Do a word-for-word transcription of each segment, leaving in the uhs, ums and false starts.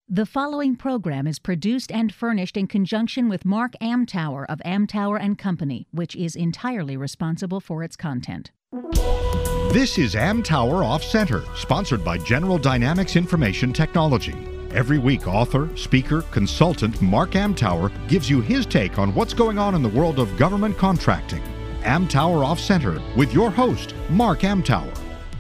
The following program is produced and furnished in conjunction with Mark Amtower of Amtower and Company, which is entirely responsible for its content. This is Amtower Off Center, sponsored by General Dynamics Information Technology. Every week, author, speaker, consultant Mark Amtower gives you his take on what's going on in the world of government contracting. Amtower Off Center with your host, Mark Amtower.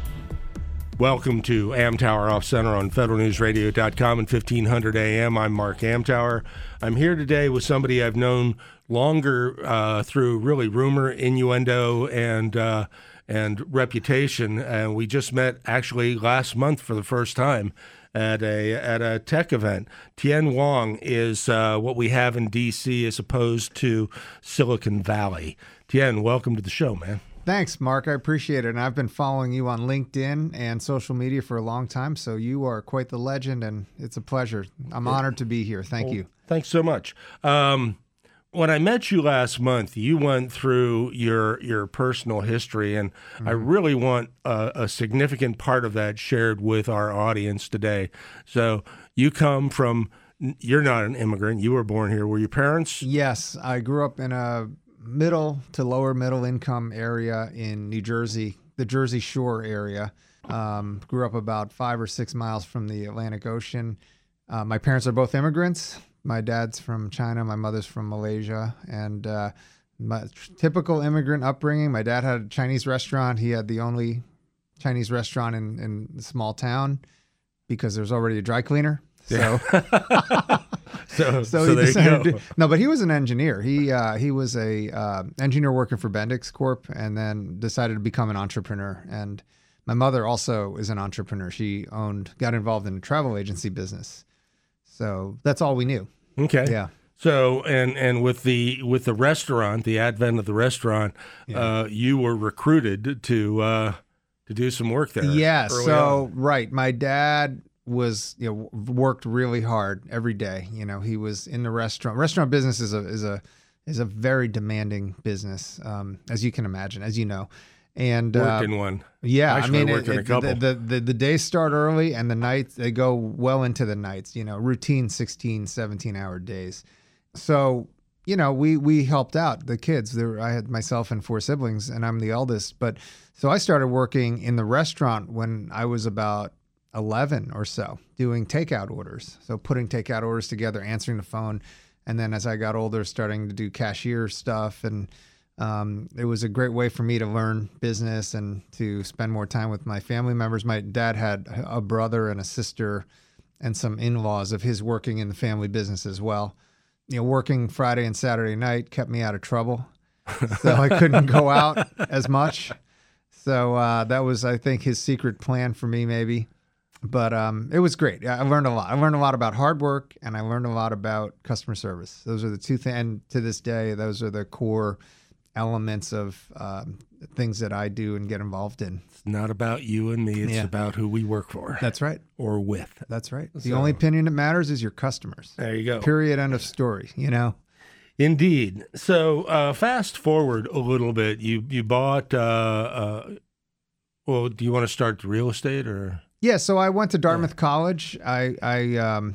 Welcome to Amtower Off Center on Federal News Radio dot com and fifteen hundred A M. I'm Mark Amtower. I'm here today with somebody I've known longer uh, through really rumor, innuendo, and uh, and reputation. And we just met actually last month for the first time at a at a tech event. Tien Wong is uh, what we have in D C as opposed to Silicon Valley. Tien, welcome to the show, man. Thanks, Mark. I appreciate it. And I've been following you on LinkedIn and social media for a long time, so you are quite the legend, and it's a pleasure. I'm honored to be here. Thank well, you. Thanks so much. Um, when I met you last month, you went through your your personal history, and mm-hmm. I really want a, a significant part of that shared with our audience today. So you come from, you're not an immigrant. You were born here. Were your parents? Yes. I grew up in a middle to lower middle income area in New Jersey, the Jersey Shore area. Um, grew up about five or six miles from the Atlantic Ocean. Uh, my parents are both immigrants. My dad's from China. My mother's from Malaysia. And uh, my typical immigrant upbringing. My dad had a Chinese restaurant. He had the only Chinese restaurant in, in the small town because there's already a dry cleaner. So, yeah. so, so, so he there decided you go. to, no, but he was an engineer. He uh, he was a uh, engineer working for Bendix Corp, and then decided to become an entrepreneur. And my mother also is an entrepreneur. She owned, got involved in a travel agency business. So that's all we knew. Okay. Yeah. So and and with the with the restaurant, the advent of the restaurant, yeah. uh, you were recruited to uh, to do some work there. Yeah. So on. right, my dad was, you know, worked really hard every day. You know, he was in the restaurant. Restaurant business is a is a is a very demanding business, um, as you can imagine, as you know. And worked uh, in one. Yeah, Actually, I mean, I worked it, in a it, couple. The, the the days start early, and the nights they go well into the nights. You know, routine sixteen, seventeen hour days. So you know, we we helped out the kids. There, I had myself and four siblings, and I'm the eldest. But so I started working in the restaurant when I was about eleven or so, doing takeout orders. So putting takeout orders together, answering the phone. And then as I got older, starting to do cashier stuff. And um, it was a great way for me to learn business and to spend more time with my family members. My dad had a brother and a sister and some in-laws of his working in the family business as well. You know, working Friday and Saturday night kept me out of trouble. So I couldn't go out as much. So uh, that was, I think, his secret plan for me, maybe. But um, it was great. I learned a lot. I learned a lot about hard work, and I learned a lot about customer service. Those are the two things. And to this day, those are the core elements of um, things that I do and get involved in. It's not about you and me. It's Yeah. about who we work for. That's right. Or with. That's right. The So- only opinion that matters is your customers. There you go. Period. End of story. You know? Indeed. So uh, fast forward a little bit. You you bought. Uh, uh, well, do you want to start real estate or? Yeah, so I went to Dartmouth yeah. College. I I um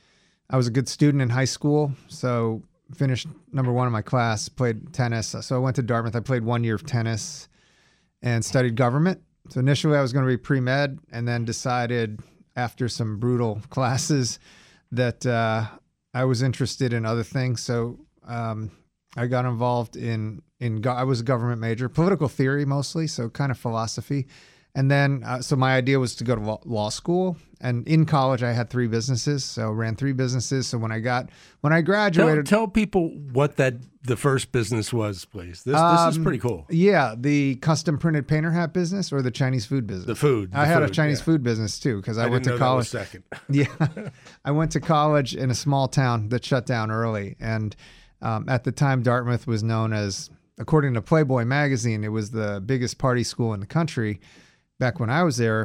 I was a good student in high school, so finished number one in my class, played tennis. So I went to Dartmouth. I played one year of tennis and studied government. So initially I was going to be pre-med, and then decided after some brutal classes that uh, I was interested in other things. So um, I got involved in, in go- I was a government major, political theory mostly, so kind of philosophy. And then, uh, so my idea was to go to law, law school. And in college, I had three businesses, so ran three businesses. So when I got, when I graduated, tell, tell people what that the first business was, please. This um, this is pretty cool. Yeah, the custom printed painter hat business or the Chinese food business. The food. The I had food, a Chinese yeah. food business too because I, I went didn't to know college. That was second. Yeah, I went to college in a small town that shut down early, and um, at the time, Dartmouth was known as, according to Playboy magazine, it was the biggest party school in the country back when I was there.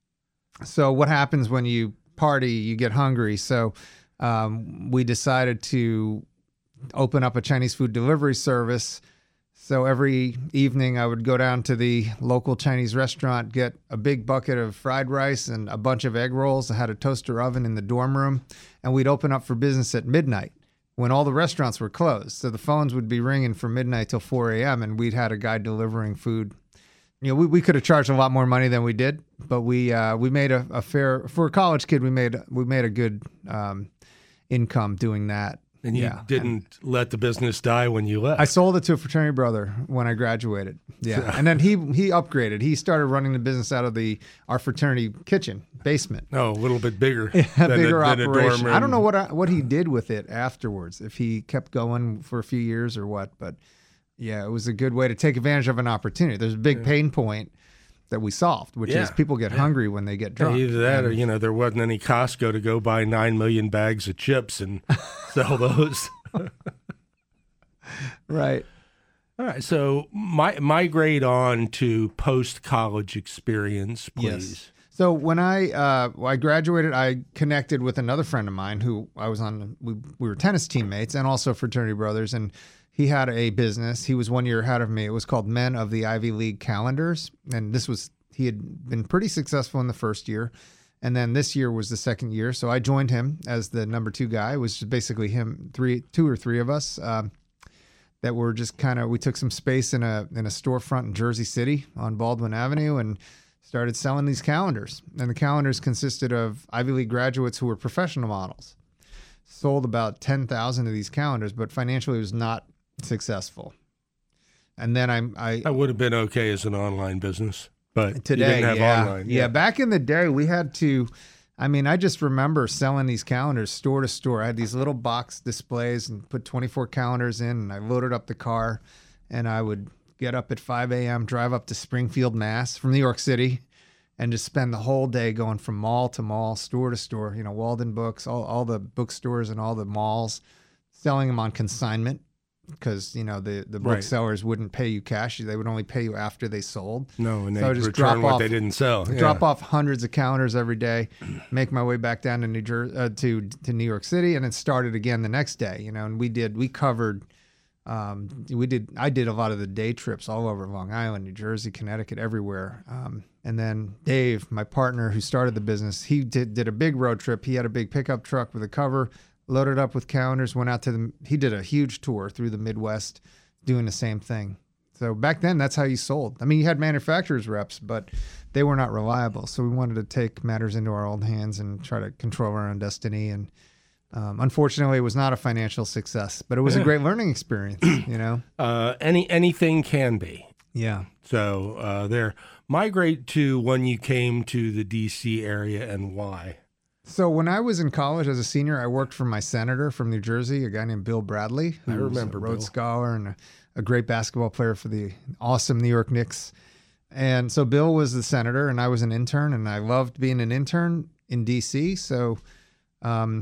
So what happens when you party, you get hungry. So um, we decided to open up a Chinese food delivery service So every evening I would go down to the local Chinese restaurant, get a big bucket of fried rice and a bunch of egg rolls. I had a toaster oven in the dorm room, and we'd open up for business at midnight when all the restaurants were closed. So the phones would be ringing from midnight till four a.m. and we'd had a guy delivering food. You know, we, we could have charged a lot more money than we did, but we uh, we made a, a fair, for a college kid, we made we made a good um, income doing that. And you yeah. didn't and let the business die when you left. I sold it to a fraternity brother when I graduated. Yeah. And then he he upgraded. He started running the business out of the our fraternity kitchen, basement. Oh, a little bit bigger. Yeah, than bigger a, than operation. A dorm room. I don't know what I, what he did with it afterwards, if he kept going for a few years or what. But yeah, it was a good way to take advantage of an opportunity. There's a big yeah. pain point that we solved, which yeah. is people get yeah. hungry when they get drunk. Yeah, either that and, or, you know, there wasn't any Costco to go buy nine million bags of chips and sell those. Right. All right. So my, migrate on to post-college experience, please. Yes. So when I uh, I graduated, I connected with another friend of mine who I was on, we, we were tennis teammates and also fraternity brothers, and he had a business. He was one year ahead of me. It was called Men of the Ivy League Calendars. And this was, he had been pretty successful in the first year. And then this year was the second year. So I joined him as the number two guy. It was basically him, three, two or three of us um, that were just kind of, we took some space in a, in a storefront in Jersey City on Baldwin Avenue and started selling these calendars. And the calendars consisted of Ivy League graduates who were professional models. Sold about ten thousand of these calendars, but financially it was not successful. And then I, I I would have been okay as an online business, but today, you didn't have yeah, online. Yeah. yeah, back in the day, we had to. I mean, I just remember selling these calendars store to store. I had these little box displays and put twenty-four calendars in, and I loaded up the car, and I would get up at five a.m., drive up to Springfield, Mass, from New York City, and just spend the whole day going from mall to mall, store to store. You know, Walden Books, all all the bookstores and all the malls, selling them on consignment. Because, you know, the, the booksellers right. wouldn't pay you cash. They would only pay you after they sold. No, and so they just return drop what off, they didn't sell. Yeah. Drop off hundreds of calendars every day, make my way back down to New Jersey, uh, to to New York City, and then started again the next day. You know, and we did we covered, um, we did I did a lot of the day trips all over Long Island, New Jersey, Connecticut, everywhere. Um, and then Dave, my partner who started the business, he did did a big road trip. He had a big pickup truck with a cover, loaded up with calendars, went out to the. He did a huge tour through the Midwest, doing the same thing. So back then, that's how you sold. I mean, you had manufacturers reps, but they were not reliable. So we wanted to take matters into our own hands and try to control our own destiny. And um, unfortunately, it was not a financial success, but it was yeah. a great learning experience. You know, uh, any anything can be. Yeah. So uh, there, migrate to when you came to the D C area and why. So when I was in college as a senior, I worked for my senator from New Jersey, a guy named Bill Bradley, who I remember was a Rhodes Bill. Scholar and a, a great basketball player for the awesome New York Knicks. And so Bill was the senator, and I was an intern, and I loved being an intern in D C. So um,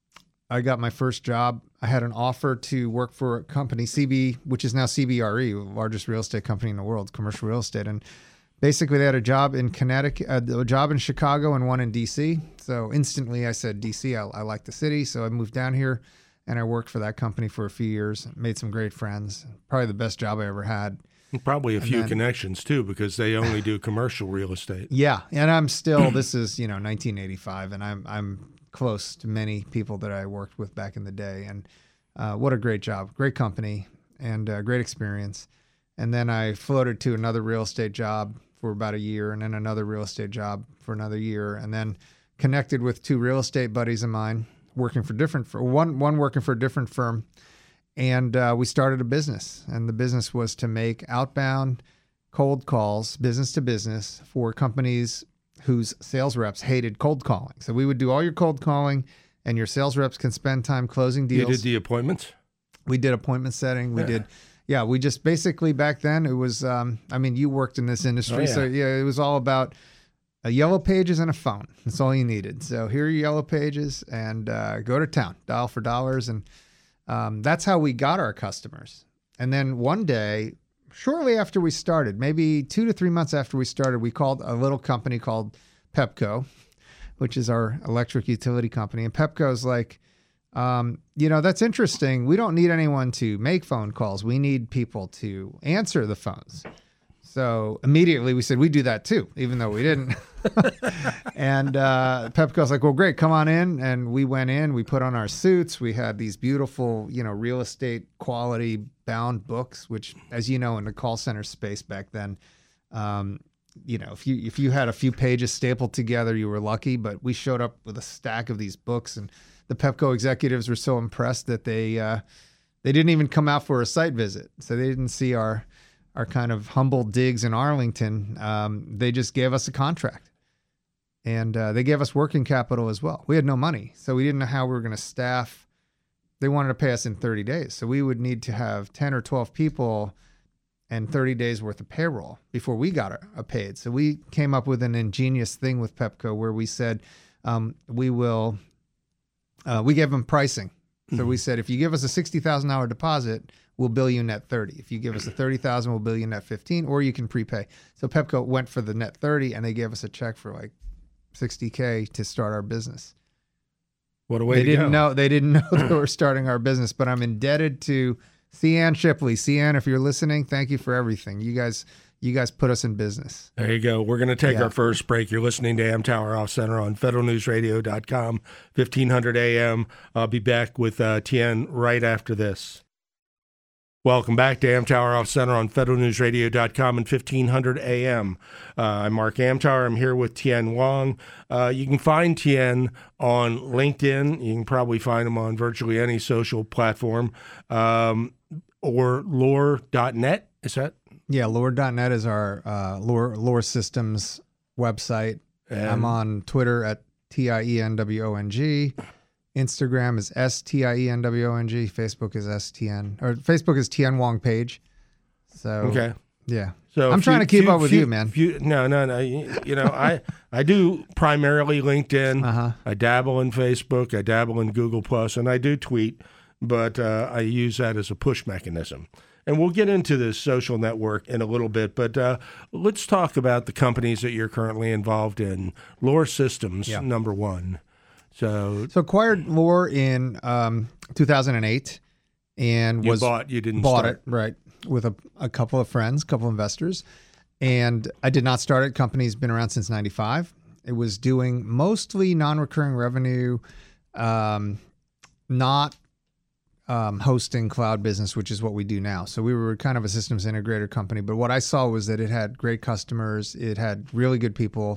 I got my first job. I had an offer to work for a company, C B, which is now C B R E, the largest real estate company in the world, commercial real estate. And basically, they had a job in Connecticut, uh, a job in Chicago, and one in D C. So instantly, I said, D C, I, I like the city. So I moved down here, and I worked for that company for a few years. Made some great friends. Probably the best job I ever had. Probably a and few then, connections too, because they only do commercial real estate. Yeah, and I'm still. This is you know nineteen eighty-five, and I'm I'm close to many people that I worked with back in the day. And uh, what a great job, great company, and uh, great experience. And then I floated to another real estate job for about a year, and then another real estate job for another year, and then connected with two real estate buddies of mine working for different, for one one working for a different firm, and uh, we started a business. And the business was to make outbound cold calls, business to business, for companies whose sales reps hated cold calling. So we would do all your cold calling, and your sales reps can spend time closing deals. You did the appointments? We did appointment setting. We Yeah. did. Yeah, we just basically back then it was, um, I mean, you worked in this industry. Oh, yeah. So yeah, it was all about a yellow pages and a phone. That's all you needed. So here are your yellow pages, and uh, go to town, dial for dollars. And um, that's how we got our customers. And then one day, shortly after we started, maybe two to three months after we started, we called a little company called Pepco, which is our electric utility company. And Pepco is like, um, you know, that's interesting. We don't need anyone to make phone calls. We need people to answer the phones. So immediately we said, we do that too, even though we didn't. And uh, Pepco's like, well, great, come on in. And we went in, we put on our suits. We had these beautiful, you know, real estate quality bound books, which, as you know, in the call center space back then, um, you know, if you if you had a few pages stapled together, you were lucky. But we showed up with a stack of these books, and the Pepco executives were so impressed that they uh, they didn't even come out for a site visit. So they didn't see our our kind of humble digs in Arlington. Um, they just gave us a contract, and uh, they gave us working capital as well. We had no money, so we didn't know how we were going to staff. They wanted to pay us in thirty days, so we would need to have ten or twelve people and thirty days worth of payroll before we got a paid. So we came up with an ingenious thing with Pepco where we said, um, we will, uh, we gave them pricing. So mm-hmm. we said, if you give us a sixty thousand dollars deposit, we'll bill you net thirty. If you give us a thirty thousand dollars, we'll bill you net fifteen, or you can prepay. So Pepco went for the net thirty, and they gave us a check for like sixty K to start our business. What a way they to didn't go. know They didn't know they were starting our business, but I'm indebted to Cian Shipley. Cian, if you're listening, thank you for everything. You guys you guys put us in business. There you go. We're going to take Yeah. our first break. You're listening to Amtower Off Center on federal news radio dot com, fifteen hundred A M. I'll be back with uh, Tien right after this. Welcome back to Amtower Off Center on federal news radio dot com and fifteen hundred A M. Uh, I'm Mark Amtower. I'm here with Tien Wong. Uh, you can find Tien on LinkedIn. You can probably find him on virtually any social platform, um, or lore dot net. Is that? Yeah, lore dot net is our uh, lore, lore Systems website. And I'm on Twitter at T I E N W O N G. Instagram is S T I E N W O N G. Facebook is S T N, or Facebook is Tien Wong Page. So, Okay. yeah. So I'm few- trying to keep few- up with few- you, man. few- no, no, no. You, you know, I I do primarily LinkedIn. Uh-huh. I dabble in Facebook. I dabble in Google Plus, and I do tweet, but uh, I use that as a push mechanism. And we'll get into this social network in a little bit, but uh, let's talk about the companies that you're currently involved in. Lore Systems, Yeah. number one. So So acquired Lore in um, two thousand eight, and you was bought, you didn't bought start. it right with a, a couple of friends, a couple of investors, and I did not start it. Company's been around since ninety-five. It was doing mostly non-recurring revenue, um, not um, hosting cloud business, which is what we do now. So we were kind of a systems integrator company, but what I saw was that it had great customers, it had really good people,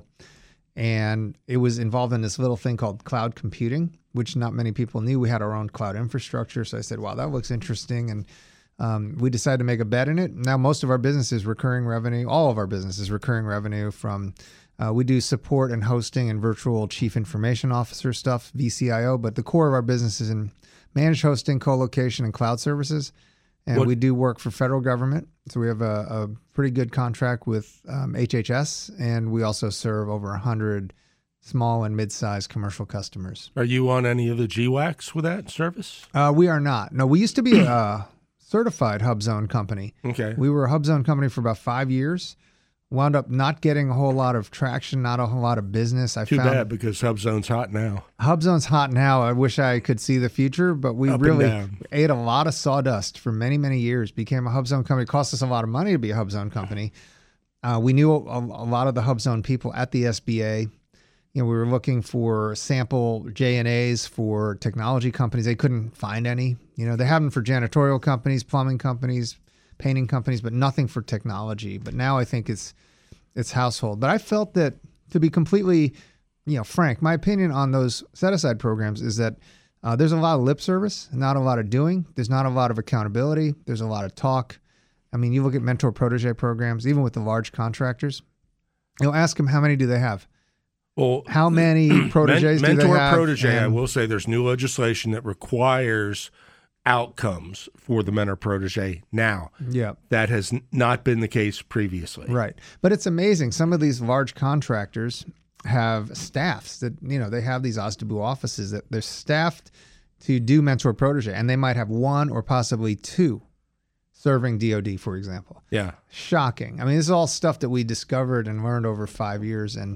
and it was involved in this little thing called cloud computing, which not many people knew. We had our own cloud infrastructure. So I said, wow, that looks interesting. And um, we decided to make a bet in it. Now, most of our business is recurring revenue. All of our business is recurring revenue from, uh, we do support and hosting and virtual chief information officer stuff, V C I O, but the core of our business is in managed hosting, co-location, and cloud services. And What- we do work for federal government. So we have a, a pretty good contract with um, H H S, and we also serve over one hundred small and mid-sized commercial customers. Are you on any of the G WACs with that service? Uh, we are not. No, we used to be a certified HubZone company. Okay. We were a HubZone company for about five years. Wound up not getting a whole lot of traction, not a whole lot of business. I Too found bad, because HubZone's hot now. HubZone's hot now. I wish I could see the future, but we Up and really down. ate a lot of sawdust for many, many years. Became a HubZone company. It cost us a lot of money to be a HubZone company. Uh, we knew a, a lot of the HubZone people at the S B A. You know, we were looking for sample J N As for technology companies. They couldn't find any. You know, they have them for janitorial companies, plumbing companies, painting companies, but nothing for technology. But now I think it's it's household. But I felt that, to be completely, you know, frank, my opinion on those set-aside programs is that uh, there's a lot of lip service, not a lot of doing. There's not a lot of accountability. There's a lot of talk. I mean, you look at mentor protege programs, even with the large contractors. You'll ask them, how many do they have? Well, How many proteges Men- do they mentor have? protege, I And- will say there's new legislation that requires outcomes for the mentor protege now. Yeah. That has n- not been the case previously. Right. But it's amazing. Some of these large contractors have staffs that, you know, they have these OSDBU offices that they're staffed to do mentor protege, and they might have one or possibly two serving D O D, for example. Yeah. Shocking. I mean, this is all stuff that we discovered and learned over five years. And,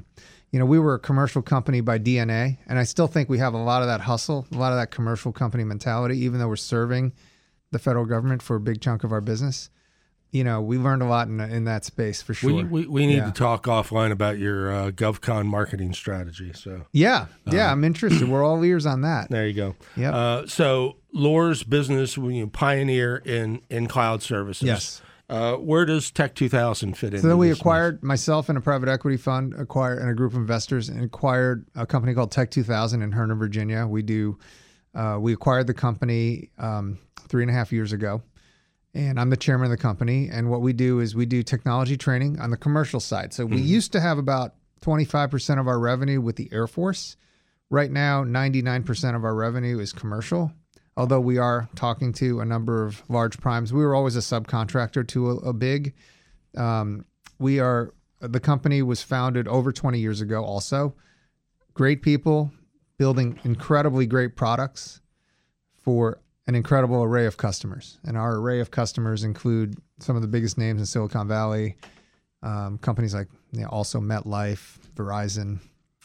you know, we were a commercial company by D N A, and I still think we have a lot of that hustle, a lot of that commercial company mentality, even though we're serving the federal government for a big chunk of our business. You know, we learned a lot in in that space for sure. We we, we need yeah. to talk offline about your uh, GovCon marketing strategy. So yeah, yeah, uh, I'm interested. We're all ears on that. There you go. Yeah. Uh, so Lohr's business, you know, pioneer in in cloud services. Yes. Uh, where does Tech two thousand fit in? So then we acquired, myself and a private equity fund acquired, and a group of investors, and acquired a company called Tech two thousand in Herndon, Virginia. We do, uh, we acquired the company um, three and a half years ago, and I'm the chairman of the company. And what we do is we do technology training on the commercial side. So we mm-hmm. used to have about twenty-five percent of our revenue with the Air Force. Right now, ninety-nine percent of our revenue is commercial. Although we are talking to a number of large primes, we were always a subcontractor to a, a big. Um, we are the company was founded over twenty years ago. Also, great people building incredibly great products for an incredible array of customers, and our array of customers include some of the biggest names in Silicon Valley, um, companies like you know, also MetLife, Verizon.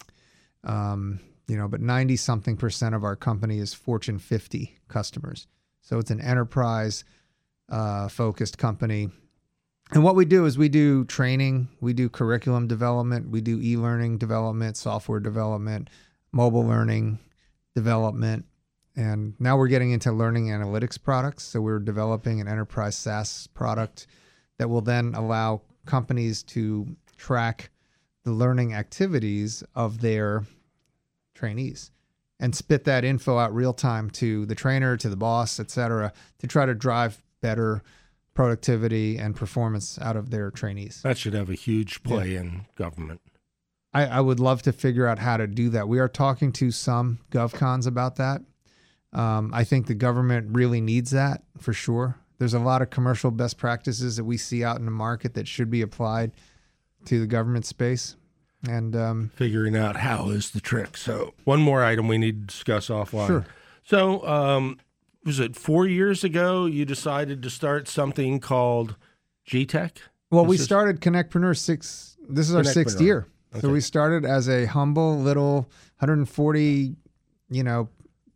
Um, You know, but ninety something percent of our company is Fortune fifty customers. So it's an enterprise uh, focused company. And what we do is we do training, we do curriculum development, we do e-learning development, software development, mobile learning development. And now we're getting into learning analytics products. So we're developing an enterprise SaaS product that will then allow companies to track the learning activities of their trainees and spit that info out real time to the trainer, to the boss, et cetera, to try to drive better productivity and performance out of their trainees. That should have a huge play yeah. in government. I, I would love to figure out how to do that. We are talking to some GovCons about that. Um, I think the government really needs that for sure. There's a lot of commercial best practices that we see out in the market that should be applied to the government space. And um, figuring out how is the trick. So one more item we need to discuss offline. Sure. So um, was it four years ago you decided to start something called G Tech? Well, this we is... started Connectpreneur six. This is our sixth year. Okay. So we started as a humble little one hundred forty, you know,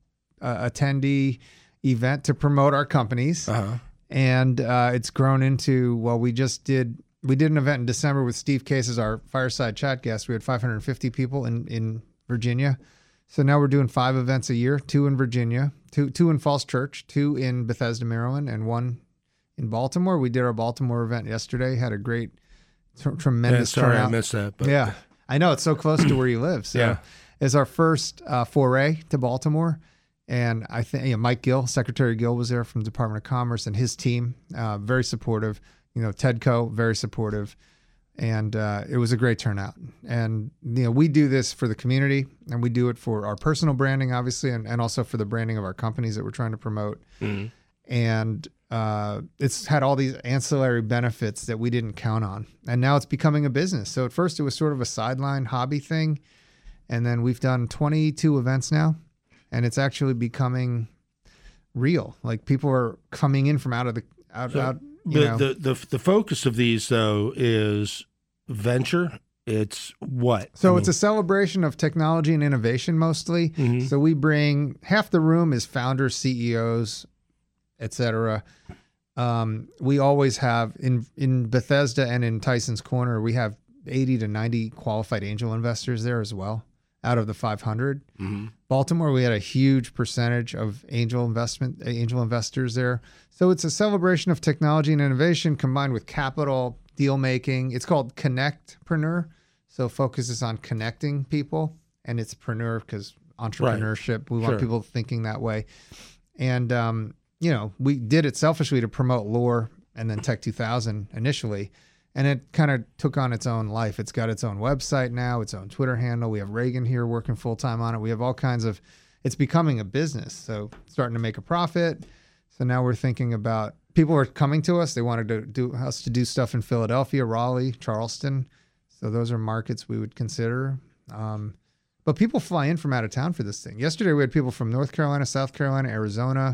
uh, attendee event to promote our companies. Uh-huh. And uh, it's grown into, well, we just did... We did an event in December with Steve Case as our fireside chat guest. We had five hundred fifty people in, in Virginia. So now we're doing five events a year, two in Virginia, two two in Falls Church, two in Bethesda, Maryland, and one in Baltimore. We did our Baltimore event yesterday, had a great, t- tremendous yeah, sorry turnout. I missed that. But... Yeah, I know. It's so close to where you live. So yeah. It's our first uh, foray to Baltimore. And I think you know, Mike Gill, Secretary Gill was there from the Department of Commerce, and his team, uh, very supportive. You know, Tedco, very supportive, and uh, it was a great turnout. And, you know, we do this for the community, and we do it for our personal branding, obviously, and, and also for the branding of our companies that we're trying to promote. Mm-hmm. And uh, it's had all these ancillary benefits that we didn't count on. And now it's becoming a business. So at first it was sort of a sideline hobby thing, and then we've done twenty-two events now, and it's actually becoming real. Like people are coming in from out of the out so- out. The, the the the focus of these, though, is venture. It's what? So I mean, it's a celebration of technology and innovation mostly. Mm-hmm. So we bring, half the room is founders, C E Os, et cetera. Um, we always have, in, in Bethesda and in Tyson's Corner, we have eighty to ninety qualified angel investors there as well, out of the five hundred. Mm-hmm. Baltimore, we had a huge percentage of angel investment, angel investors there. So it's a celebration of technology and innovation combined with capital, deal making. It's called Connectpreneur. So it focuses on connecting people, and it's preneur because entrepreneurship. Right. We want sure. people thinking that way. And, um, you know, we did it selfishly to promote Lohr and then Tech two thousand initially. And it kind of took on its own life. It's got its own website now, its own Twitter handle. We have Reagan here working full time on it. We have all kinds of, it's becoming a business. So starting to make a profit. So now we're thinking about, people are coming to us. They wanted to do us to do stuff in Philadelphia, Raleigh, Charleston. So those are markets we would consider. Um, but people fly in from out of town for this thing. Yesterday we had people from North Carolina, South Carolina, Arizona.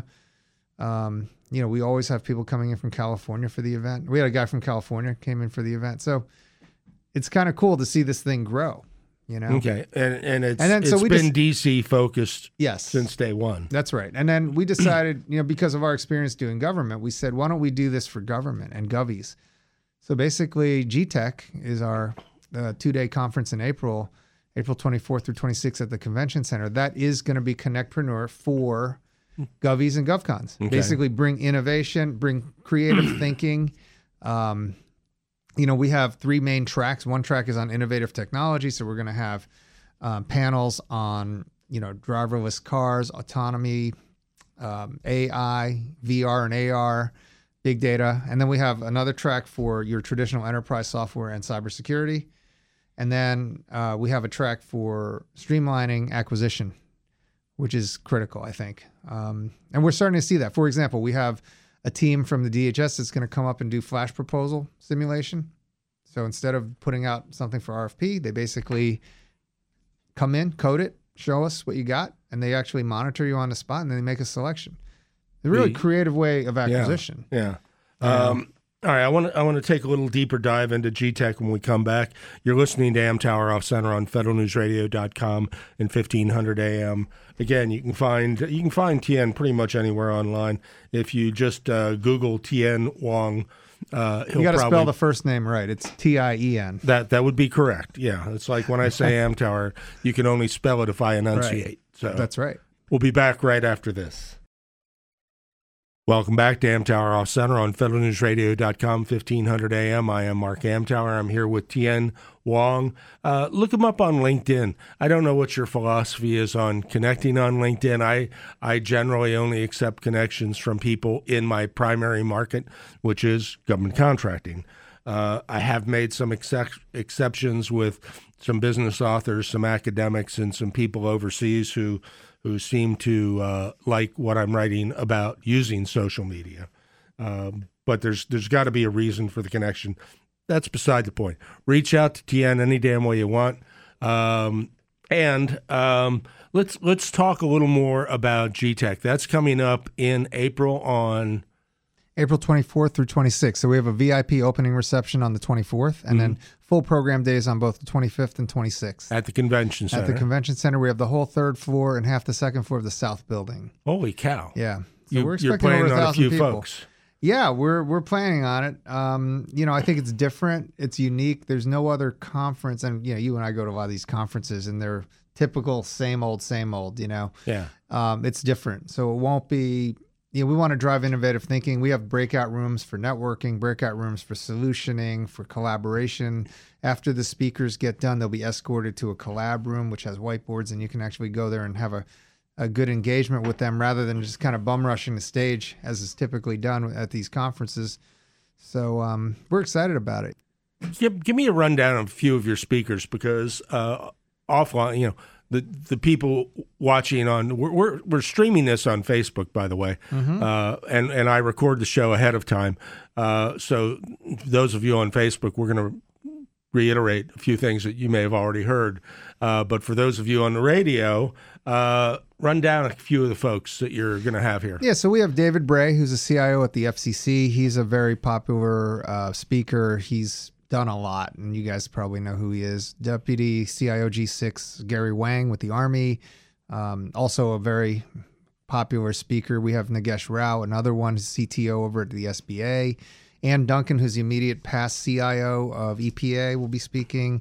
Um, you know, we always have people coming in from California for the event. We had a guy from California came in for the event. So it's kind of cool to see this thing grow. You know. Okay, and and it's And then, it's so we been just- D C focused Yes. since day one. That's right. And then we decided, you know, because of our experience doing government, we said, why don't we do this for government and govies? So basically, G TEC is our uh, two-day conference in April, April twenty-fourth through twenty-sixth at the Convention Center. That is going to be Connectpreneur for govies and GovCons. Okay. Basically, bring innovation, bring creative thinking. Um, you know, we have three main tracks. One track is on innovative technology. So we're going to have um, panels on, you know, driverless cars, autonomy, um, A I, V R and A R, big data. And then we have another track for your traditional enterprise software and cybersecurity. And then uh, we have a track for streamlining acquisition, which is critical, I think. Um, and we're starting to see that. For example, we have a team from the D H S that's going to come up and do flash proposal simulation. So instead of putting out something for R F P, they basically come in, code it, show us what you got, and they actually monitor you on the spot, and then they make a selection. A really The- creative way of acquisition. Yeah. Um, all right, I want to I want to take a little deeper dive into G TEC when we come back. You're listening to Amtower Off Center on federal news radio dot com and fifteen hundred A M. Again, you can find you can find Tien pretty much anywhere online. If you just uh, Google Tien Wong, uh, he'll You got to probably, spell the first name right. It's T I E N. that that would be correct. Yeah, it's like when I say Amtower, you can only spell it if I enunciate. So That's right. we'll be back right after this. Welcome back to Amtower Off Center on federal news radio dot com, fifteen hundred A M. I am Mark Amtower. I'm here with Tien Wong. Uh, look him up on LinkedIn. I don't know what your philosophy is on connecting on LinkedIn. I, I generally only accept connections from people in my primary market, which is government contracting. Uh, I have made some excep- exceptions with some business authors, some academics, and some people overseas who who seem to uh, like what I'm writing about using social media. Um, but there's there's got to be a reason for the connection. That's beside the point. Reach out to Tien any damn way you want. Um, and um, let's let's talk a little more about G TEC. That's coming up in April on... April twenty-fourth through twenty-sixth. So we have a V I P opening reception on the twenty-fourth, and then full program days on both the twenty-fifth and twenty-sixth. At the convention center. At the convention center, we have the whole third floor and half the second floor of the south building. Holy cow. Yeah. So You, we're you're expecting planning over a on a thousand few people. folks. Yeah, we're we're planning on it. Um, you know, I think it's different. It's unique. There's no other conference, and you know, you and I go to a lot of these conferences, and they're typical, same old, same old. You know, Yeah. um, it's different. So it won't be. You know, we want to drive innovative thinking. We have breakout rooms for networking, breakout rooms for solutioning, for collaboration. After the speakers get done, they'll be escorted to a collab room, which has whiteboards, and you can actually go there and have a, a good engagement with them rather than just kind of bum rushing the stage as is typically done at these conferences. So um, we're excited about it. Give, give me a rundown of a few of your speakers because uh, offline, you know, the the people watching on we're we're, we're streaming this on Facebook, by the way, Mm-hmm. uh, and and I record the show ahead of time. Uh, so those of you on Facebook, we're going to reiterate a few things that you may have already heard. Uh, but for those of you on the radio, uh, run down a few of the folks that you're going to have here. Yeah, so we have David Bray, who's a C I O at the F C C. He's a very popular uh, speaker. He's done a lot, and you guys probably know who he is. Deputy C I O G six Gary Wang with the Army, um, also a very popular speaker. We have Nagesh Rao, another one, C T O over at the S B A. Ann Duncan, who's the immediate past C I O of E P A, will be speaking.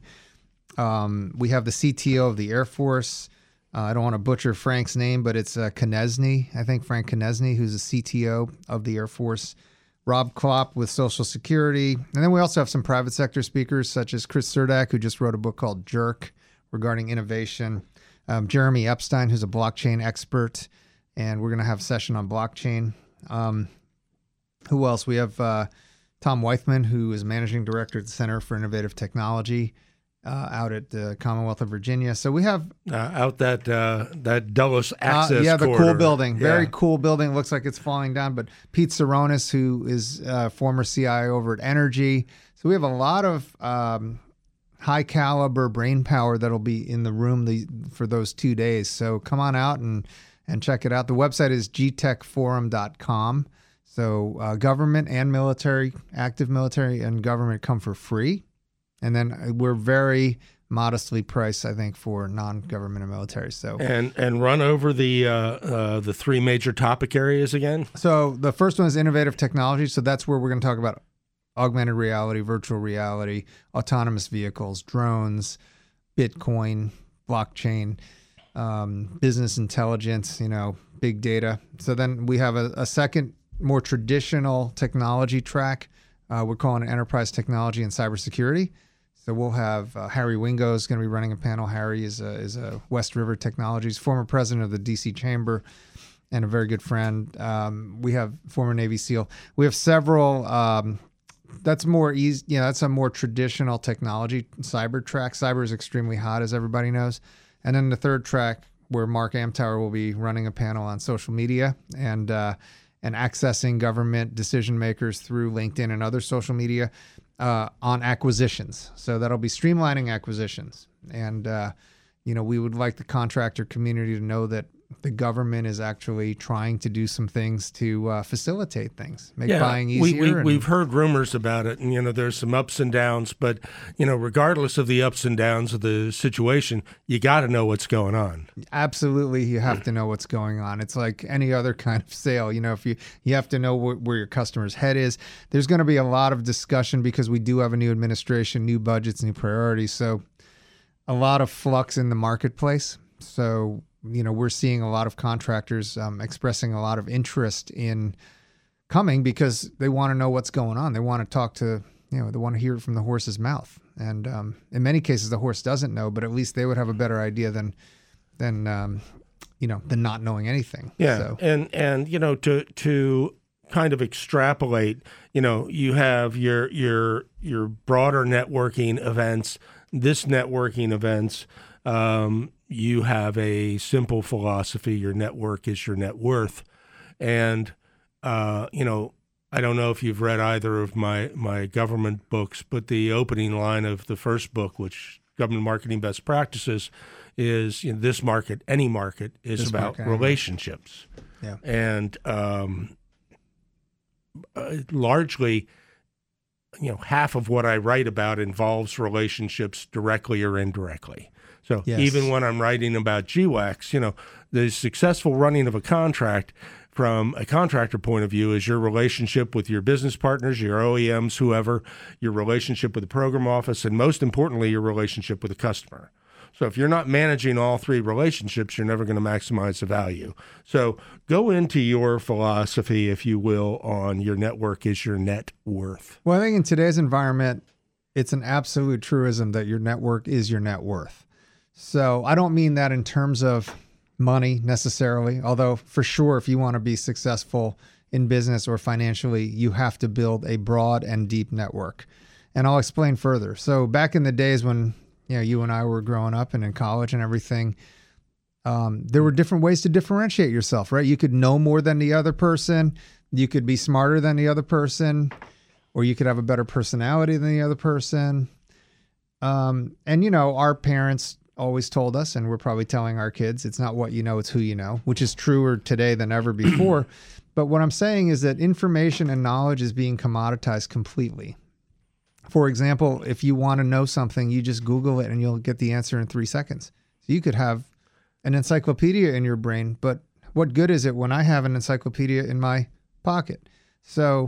Um, we have the C T O of the Air Force. Uh, I don't want to butcher Frank's name, but it's uh, Konechny, I think Frank Konechny, who's the C T O of the Air Force. Rob Klopp with Social Security. And then we also have some private sector speakers, such as Chris Surdak, who just wrote a book called Jerk regarding innovation. Um, Jeremy Epstein, who's a blockchain expert. And we're going to have a session on blockchain. Um, who else? We have uh, Tom Weithman, who is managing director at the Center for Innovative Technology uh, out at the Commonwealth of Virginia. So we have Uh, out that uh, that Dulles Uh, access yeah, the corridor. cool building. Very Yeah. cool building. Looks like it's falling down. But Pete Saronis, who is uh, former C I O over at Energy. So we have a lot of um, high caliber brain power that'll be in the room the, for those two days. So come on out and, and check it out. The website is g tech forum dot com. So uh, government and military, active military and government come for free. And then we're very modestly priced, I think, for non-government and military. So and and run over the uh, uh, the three major topic areas again. So the first one is innovative technology. So that's where we're going to talk about augmented reality, virtual reality, autonomous vehicles, drones, Bitcoin, blockchain, um, business intelligence, you know, big data. So then we have a, a second, more traditional technology track. Uh, we're calling it enterprise technology and cybersecurity. So we'll have uh, Harry Wingo is going to be running a panel. Harry is a, is a West River Technologies, former president of the D C Chamber and a very good friend. Um, we have former Navy SEAL. We have several... Um, That's more easy. You know, that's a more traditional technology cyber track. Cyber is extremely hot, as everybody knows. And then the third track, where Mark Amtower will be running a panel on social media and uh, and accessing government decision makers through LinkedIn and other social media uh, on acquisitions. So that'll be streamlining acquisitions. And uh, you know, we would like the contractor community to know that the government is actually trying to do some things to uh, facilitate things, make yeah, buying easier. We, we, and, we've heard rumors about it, and, you know, there's some ups and downs, but, you know, regardless of the ups and downs of the situation, you got to know what's going on. Absolutely. You have to know what's going on. It's like any other kind of sale. You know, if you, you have to know wh- where your customer's head is. There's going to be a lot of discussion because we do have a new administration, new budgets, new priorities. So a lot of flux in the marketplace. So, you know, we're seeing a lot of contractors um, expressing a lot of interest in coming because they want to know what's going on. They want to talk to, you know, they want to hear it from the horse's mouth. And um, in many cases, the horse doesn't know, but at least they would have a better idea than, than um, you know, than not knowing anything. Yeah, so. and and you know, to to kind of extrapolate, you know, you have your your your broader networking events, this networking events. Um, you have a simple philosophy. Your network is your net worth. And, uh, you know, I don't know if you've read either of my, my government books, but the opening line of the first book, which Government Marketing Best Practices, is, you know, this market, any market, is this about market, relationships. Yeah. And um, uh, largely, you know, half of what I write about involves relationships directly or indirectly. So yes. Even when I'm writing about G WACs, you know, the successful running of a contract from a contractor point of view is your relationship with your business partners, your O E Ms, whoever, your relationship with the program office, and most importantly, your relationship with the customer. So if you're not managing all three relationships, you're never going to maximize the value. So go into your philosophy, if you will, on your network is your net worth. Well, I think in today's environment, it's an absolute truism that your network is your net worth. So I don't mean that in terms of money necessarily, although for sure, if you want to be successful in business or financially, you have to build a broad and deep network. And I'll explain further. So back in the days when, you know, you and I were growing up and in college and everything, um, there were different ways to differentiate yourself, right? You could know more than the other person. You could be smarter than the other person, or you could have a better personality than the other person. Um, and, you know, our parents always told us, and we're probably telling our kids, it's not what you know, it's who you know, which is truer today than ever before. But what I'm saying is that information and knowledge is being commoditized completely. For example, if you want to know something, you just Google it and you'll get the answer in three seconds. So you could have an encyclopedia in your brain, but what good is it when I have an encyclopedia in my pocket? So,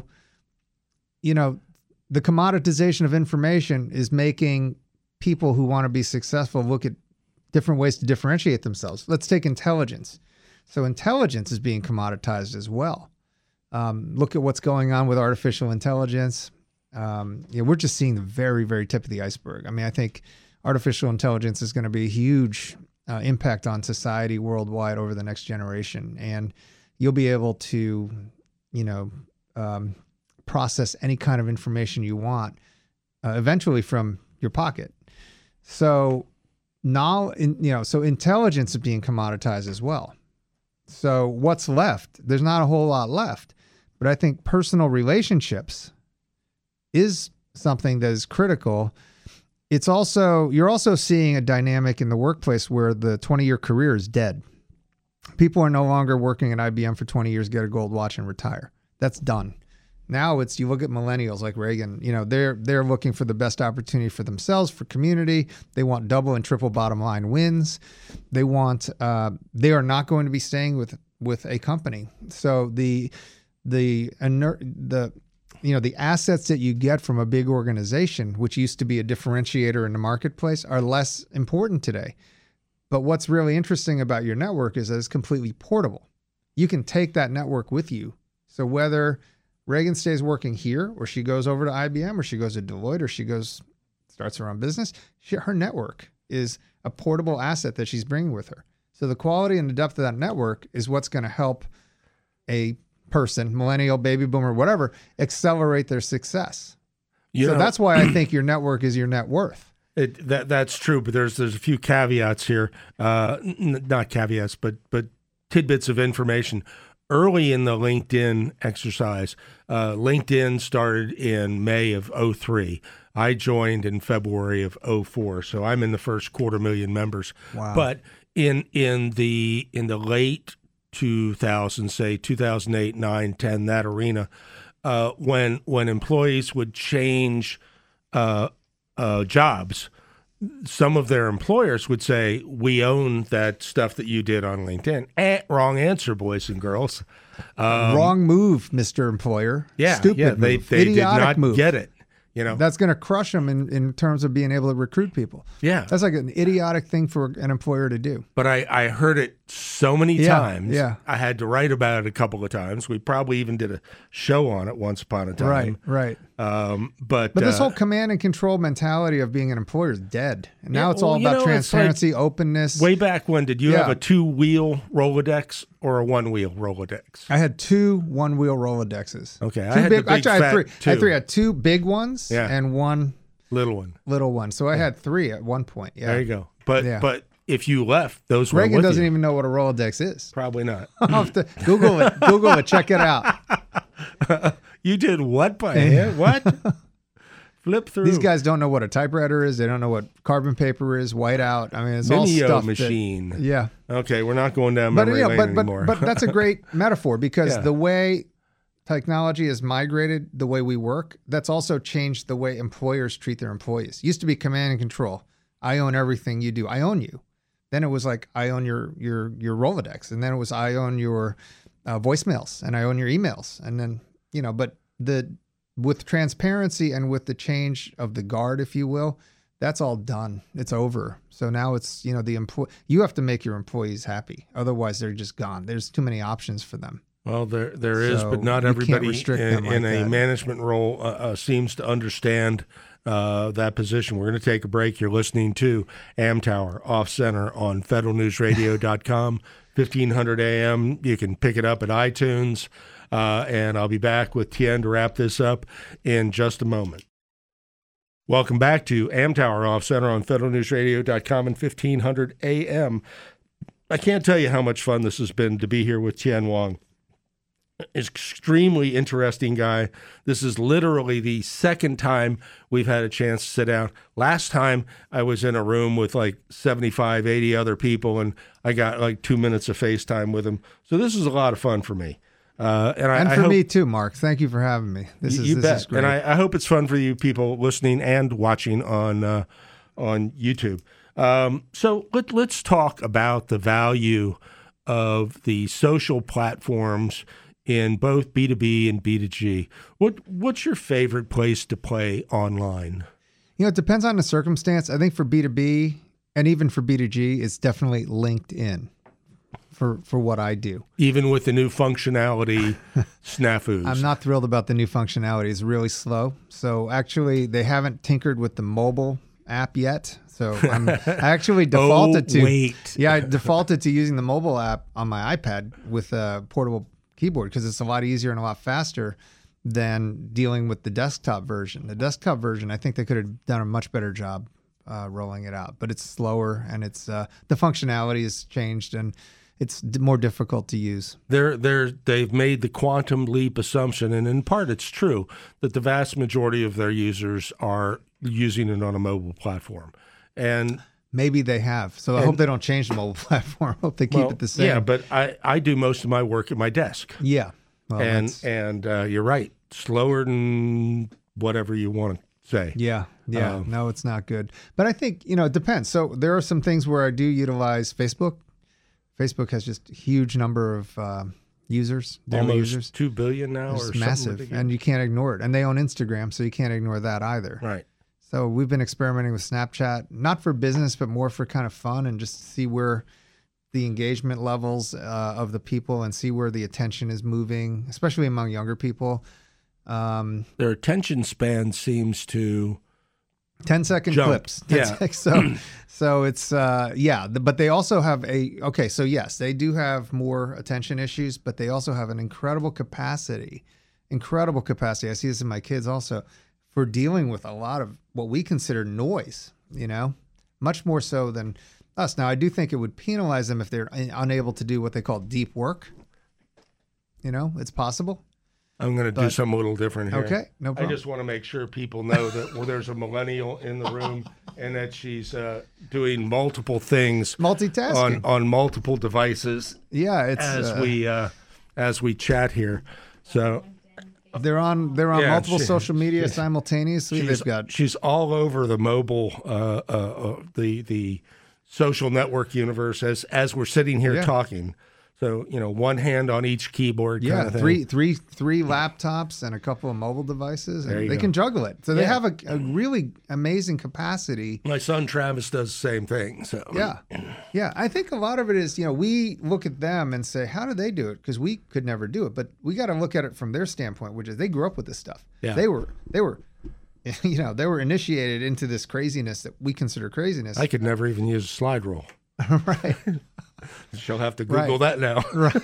you know, the commoditization of information is making people who want to be successful look at different ways to differentiate themselves. Let's take intelligence. So intelligence is being commoditized as well. Um, look at what's going on with artificial intelligence. Um, you know, we're just seeing the very, very tip of the iceberg. I mean, I think artificial intelligence is going to be a huge uh, impact on society worldwide over the next generation. And you'll be able to, you know, um, process any kind of information you want uh, eventually from your pocket. So now, in, you know, so intelligence is being commoditized as well. So what's left? There's not a whole lot left, but I think personal relationships is something that is critical. It's also, you're also seeing a dynamic in the workplace where the twenty-year career is dead. People are no longer working at I B M for twenty years, get a gold watch and retire. That's done. Now it's, you look at millennials like Reagan, you know, they're they're looking for the best opportunity for themselves, for community. They want double and triple bottom line wins. They want, uh, they are not going to be staying with with a company. So the the the you know the assets that you get from a big organization, which used to be a differentiator in the marketplace, are less important today. But what's really interesting about your network is that it's completely portable. You can take that network with you. So whether Reagan stays working here, or she goes over to I B M, or she goes to Deloitte, or she goes starts her own business, she, her network is a portable asset that she's bringing with her. So the quality and the depth of that network is what's going to help a person, millennial, baby boomer, whatever, accelerate their success. You so know, that's why I think your network is your net worth. It, that that's true, but there's there's a few caveats here. Uh, n- not caveats, but but tidbits of information. Early in the LinkedIn exercise, uh, LinkedIn started in May of oh three. I joined in February of oh four, so I'm in the first quarter million members. Wow. But in in the in the late two thousands, say two thousand eight, nine, ten, that arena, uh, when when employees would change uh, uh, jobs, some of their employers would say, we own that stuff that you did on LinkedIn. Eh, wrong answer, boys and girls. Um, wrong move, Mister Employer. Yeah, Stupid yeah, move. they, they did Idiotic not move. get it. You know, That's going to crush them in, in terms of being able to recruit people. Yeah. That's like an idiotic thing for an employer to do. But I, I heard it so many Yeah, times. yeah. I had to write about it a couple of times. We probably even did a show on it once upon a time. Right, right. Um, but But this uh, whole command and control mentality of being an employer is dead. And now Yeah, it's well, all you about know, it's transparency, openness. way back when, did you Yeah. have a two-wheel Rolodex or a one-wheel Rolodex? I had two one-wheel Rolodexes. Okay, two I had the big actually, I had fat three. I had two. three. I had two big ones Yeah. and one Little one. little one. So I had three at one point. Yeah. There you go. But Yeah. but if you left, those were Reagan with doesn't you. even know what a Rolodex is. Probably not. I'll have to Google it. Google it. Check it out. You did what by hand? What? Flip through. These guys don't know what a typewriter is. They don't know what carbon paper is, whiteout. I mean, it's all Minio stuff. that- machine. yeah. Okay, we're not going down But, memory yeah, lane but, but, anymore. but that's a great metaphor because Yeah. the way technology has migrated the way we work, that's also changed the way employers treat their employees. Used to be command and control. I own everything you do. I own you. Then it was like, I own your your your Rolodex. And then it was, I own your uh, voicemails and I own your emails. And then, you know, but the with transparency and with the change of the guard, if you will, that's all done. It's over. So now it's, you know, the employee, you have to make your employees happy. Otherwise, they're just gone. There's too many options for them. Well, there there is, So but not you can't everybody restrict in, them like in a that. management role uh, uh, seems to understand uh, that position. We're going to take a break. You're listening to Amtower Off Center on federal news radio dot com, fifteen hundred A M. You can pick it up at iTunes, uh, and I'll be back with Tien to wrap this up in just a moment. Welcome back to Amtower Off Center on federal news radio dot com and fifteen hundred A M. I can't tell you how much fun this has been to be here with Tien Wong. Extremely interesting guy. This is literally the second time we've had a chance to sit down. Last time I was in a room with like seventy-five, eighty other people, and I got like two minutes of FaceTime with him. So this is a lot of fun for me. Uh, and I, And I for hope, me too, Mark. Thank you for having me. This is you this bet. is great. And I, I hope it's fun for you people listening and watching on uh, on YouTube. Um, so let, let's talk about the value of the social platforms in both B two B and B two G. What what's your favorite place to play online? You know, it depends on the circumstance. I think for B two B and even for B two G, it's definitely LinkedIn for for what I do. Even with the new functionality snafus. I'm not thrilled about the new functionality. It's really slow. So actually, they haven't tinkered with the mobile app yet. So I'm, I actually defaulted oh, to wait. yeah, I defaulted to using the mobile app on my iPad with a portable keyboard because it's a lot easier and a lot faster than dealing with the desktop version. The desktop version, I think they could have done a much better job uh, rolling it out, but it's slower and it's uh, the functionality has changed and it's d- more difficult to use. They're, they're, they've made the quantum leap assumption, and in part it's true, that the vast majority of their users are using it on a mobile platform. And Maybe they have. So I hope they don't change the mobile platform. I hope they keep well, it the same. yeah, but I, I do most of my work at my desk. Yeah. Well, and that's- and uh, you're right. slower than whatever you want to say. Yeah, yeah. Um, no, it's not good. But I think, you know, it depends. So there are some things where I do utilize Facebook. Facebook has just a huge number of uh, users, daily Almost users. two billion now, It's or something massive, ridiculous. and you can't ignore it. And they own Instagram, so you can't ignore that either. Right. So we've been experimenting with Snapchat, not for business, but more for kind of fun and just see where the engagement levels uh, of the people and see where the attention is moving, especially among younger people. Um, Their attention span seems to ten second Jump. clips. ten Yeah. sec- so, so it's, uh, yeah, th- but they also have a, okay, so yes, they do have more attention issues, but they also have an incredible capacity, incredible capacity. I see this in my kids also for dealing with a lot of what we consider noise, you know, much more so than us. Now, I do think it would penalize them if they're un- unable to do what they call deep work. You know, it's possible. I'm going to do But- something a little different here. Okay, no I problem. just want to make sure people know that well, there's a millennial in the room and that she's uh, doing multiple things Multitasking. on, on multiple devices yeah, it's as uh, we uh, as we chat here. So they're on they're on Yeah, multiple she- social media she- simultaneously. she's, They've got she's all over the mobile uh, uh, uh, the the social network universe as as we're sitting here Yeah. talking. So, you know, one hand on each keyboard yeah kind of thing. three three three laptops and a couple of mobile devices, and There you they go. can juggle it. So they Yeah. have a, a really amazing capacity. My son Travis does the same thing. So Yeah, yeah. I think a lot of it is, you know, we look at them and say, how do they do it? Because we could never do it. But we got to look at it from their standpoint, which is they grew up with this stuff. Yeah. They were they were, you know, they were initiated into this craziness that we consider craziness. I could never even use a slide rule. right. She'll have to Google Right. that now.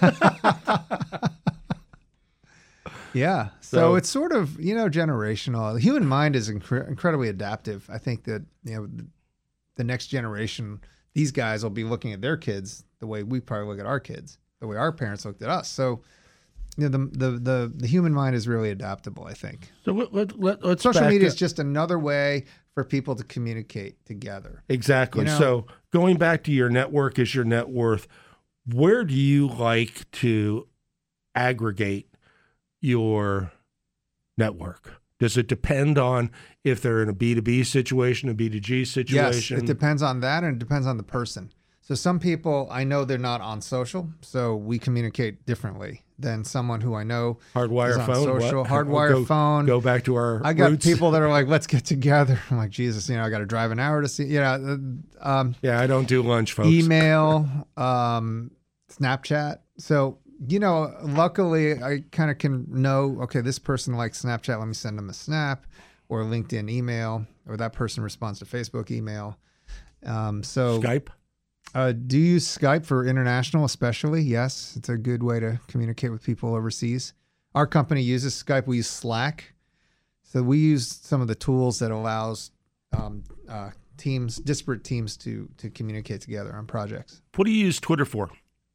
Yeah. So, So- it's sort of, you know, generational. The human mind is incre- incredibly adaptive. I think that, you know, the, the next generation, these guys will be looking at their kids the way we probably look at our kids, the way our parents looked at us. So, you know, the the the, the human mind is really adaptable, I think. So let, let, let, let's Social back media up. is just another way for people to communicate together. Exactly. You know- So going back to your network is your net worth, where do you like to aggregate your network? Does it depend on if they're in a B two B situation, a B two G Yes, situation? it depends on that, and it depends on the person. So some people, I know they're not on social, so we communicate differently than someone who I know Hardwire is on phone? social. What? Hardwire Go- phone. Go back to our I got roots. people that are like, let's get together. I'm like, Jesus, you know, I got to drive an hour to see, you know, uh, um, Yeah, I don't do lunch, folks. email, um, Snapchat. So, you know, luckily I kind of can know, okay, this person likes Snapchat. Let me send them a snap, or LinkedIn email, or that person responds to Facebook email. Um, so Skype? uh, do you use Skype for international, especially? Yes, it's a good way to communicate with people overseas. Our company uses Skype. We use Slack. So we use some of the tools that allows um, uh, teams, disparate teams, to to communicate together on projects. What do you use Twitter for?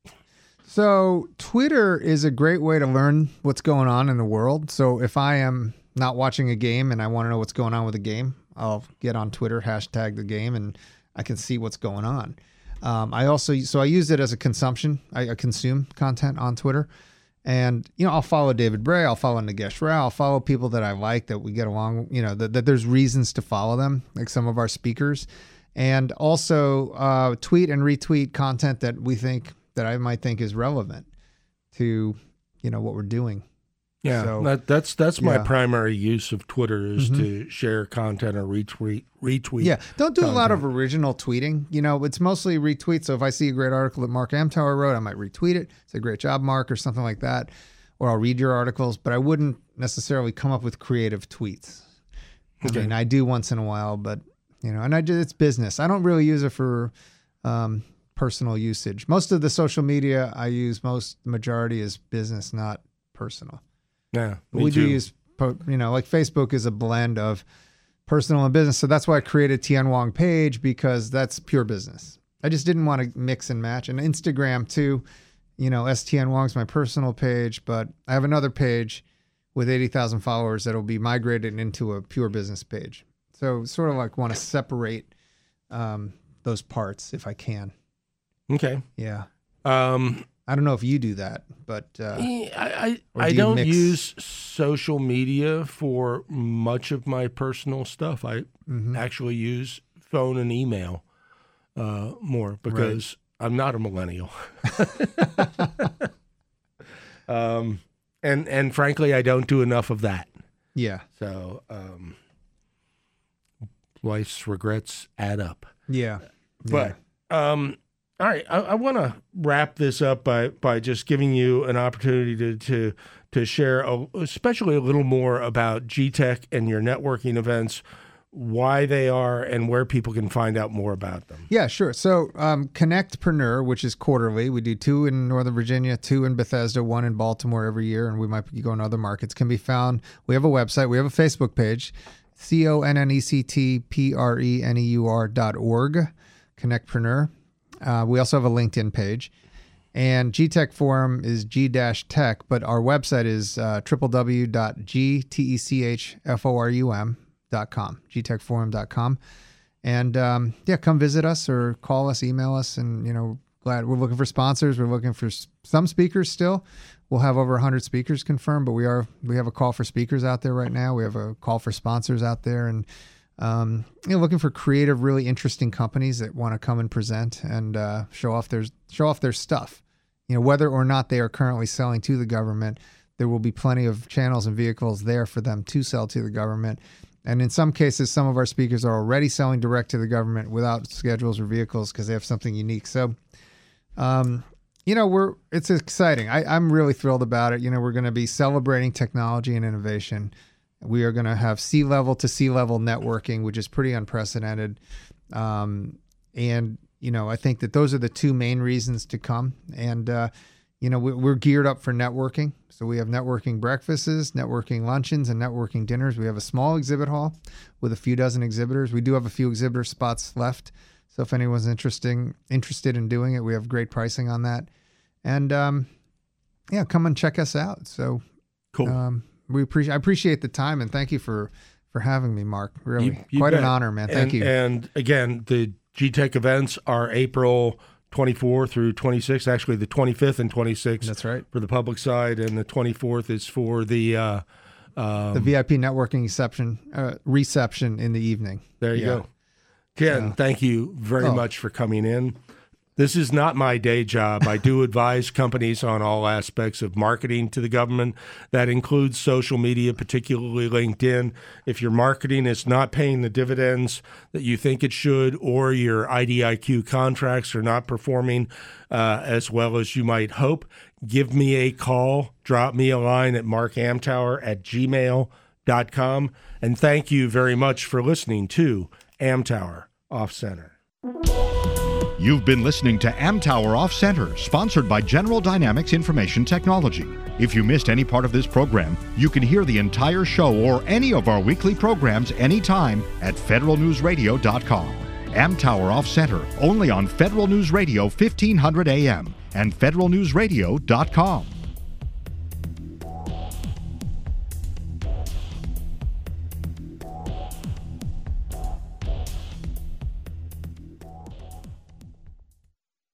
So Twitter is a great way to learn what's going on in the world. So if I am not watching a game and I want to know what's going on with the game, I'll get on Twitter, hashtag the game, and I can see what's going on. Um, I also, so I use it as a consumption. I, I consume content on Twitter. And, you know, I'll follow David Bray. I'll follow Nagesh Rao. I'll follow people that I like, that we get along, you know, that, that there's reasons to follow them, like some of our speakers. And also uh, tweet and retweet content that we think, that I might think is relevant to, you know, what we're doing. Yeah, So- that, that's that's my Yeah. primary use of Twitter is Mhm. to share content or retweet. Retweet. Yeah, don't do a lot of content. original tweeting. You know, it's mostly retweets. So if I see a great article that Mark Amtower wrote, I might retweet it. Say, great job, Mark, or something like that. Or I'll read your articles, but I wouldn't necessarily come up with creative tweets. Okay. I mean, I do once in a while, but, you know, and I do, it's business. I don't really use it for um, personal usage. Most of the social media I use, most majority is business, not personal. Yeah, But me we too. do use, po- you know, like Facebook is a blend of personal and business. So that's why I created Tian Wong page, because that's pure business. I just didn't want to mix and match. And Instagram too, you know, S Tian Wong's my personal page, but I have another page with eighty thousand followers that'll be migrated into a pure business page. So sort of like want to separate um, those parts if I can. Okay. Yeah. Um, I don't know if you do that, but uh, I I, do I you don't mix- use social media for much of my personal stuff. I Mhm. actually use phone and email uh, more because I'm not a millennial. um, and and frankly, I don't do enough of that. yeah, So um, life's regrets add up. yeah, But um, all right, I, I want to wrap this up by by just giving you an opportunity to to to share, a, especially a little more about G TEC and your networking events, why they are, and where people can find out more about them. Yeah, sure. So um, Connectpreneur, which is quarterly, we do two in Northern Virginia, two in Bethesda, one in Baltimore every year, and we might be going to other markets, can be found. We have a website. We have a Facebook page, C O N N E C T P R E N E U R dot org, Connectpreneur. Uh, we also have a LinkedIn page. And G TEC Forum is G-Tech, but our website is uh, w w w dot g tech forum dot com, g tech forum dot com. And um, yeah, come visit us or call us, email us. And, you know, glad we're looking for sponsors. We're looking for s- some speakers still. We'll have over one hundred speakers confirmed, but we are we have a call for speakers out there right now. We have a call for sponsors out there, and um, you know, looking for creative, really interesting companies that want to come and present and uh, show off their show off their stuff. You know, whether or not they are currently selling to the government, there will be plenty of channels and vehicles there for them to sell to the government. And in some cases, some of our speakers are already selling direct to the government without schedules or vehicles because they have something unique. So, um, you know, we're it's exciting. I, I'm really thrilled about it. You know, we're going to be celebrating technology and innovation. We are going to have C-level to C-level networking, which is pretty unprecedented. Um, and, you know, I think that those are the two main reasons to come. And, uh, you know, we, we're geared up for networking. So we have networking breakfasts, networking luncheons, and networking dinners. We have a small exhibit hall with a few dozen exhibitors. We do have a few exhibitor spots left. So if anyone's interesting, interested in doing it, we have great pricing on that. And, um, yeah, come and check us out. So Cool. um, we appreciate I appreciate the time, and thank you for, for having me, Mark. Really, You- you quite bet. an honor, man. Thank and, you. And again, the G TEC events are April twenty-fourth through twenty-sixth, actually the twenty-fifth and twenty-sixth. That's right. For the public side, and the twenty-fourth is for the uh, um, The V I P networking reception, uh, reception in the evening. there you Yeah. go. Ken, Yeah. thank you very Oh. much for coming in. This is not my day job. I do advise companies on all aspects of marketing to the government. That includes social media, particularly LinkedIn. If your marketing is not paying the dividends that you think it should, or your I D I Q contracts are not performing uh, as well as you might hope, give me a call. Drop me a line at markamtower at gmail dot com. And thank you very much for listening to Amtower Off Center. You've been listening to Amtower Off Center, sponsored by General Dynamics Information Technology. If you missed any part of this program, you can hear the entire show or any of our weekly programs anytime at federal news radio dot com. Amtower Off Center, only on Federal News Radio fifteen hundred A M and federal news radio dot com.